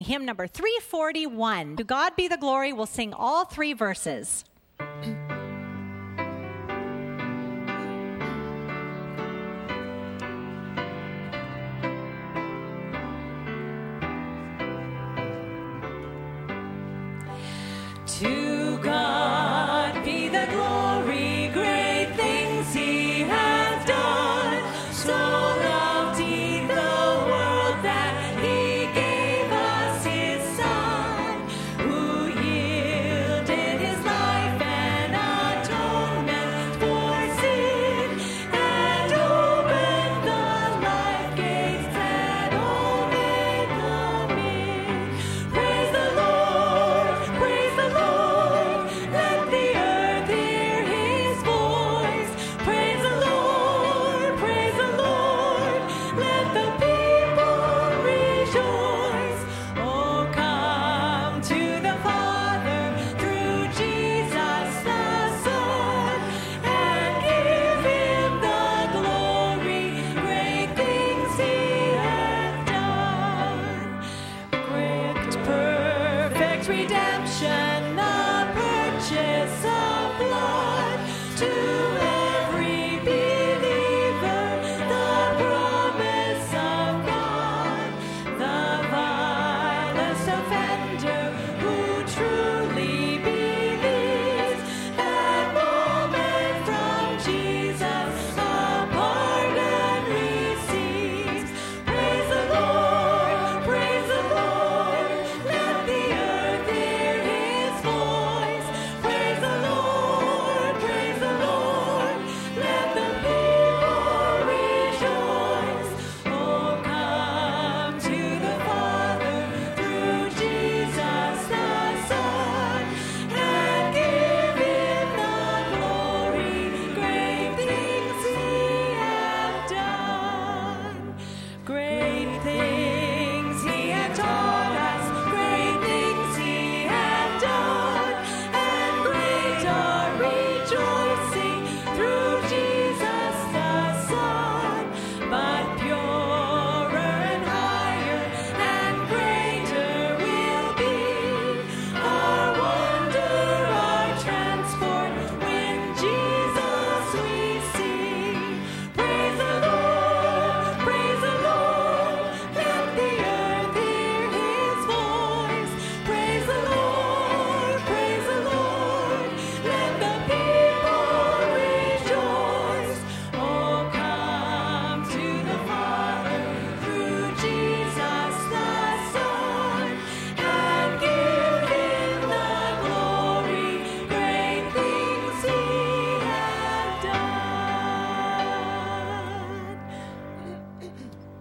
hymn number 341. To God be the glory. We'll sing all three verses. To God be the glory, great things he has done. So loved he the world that he gave us his Son, who yielded his life and atonement for sin, and opened the life gates that only come in. Praise the Lord, praise the Lord, let the earth hear his voice. Praise the Lord, let the people rejoice. Oh, come to the Father through Jesus the Son, and give him the glory, great things he hath done. Great, perfect redemption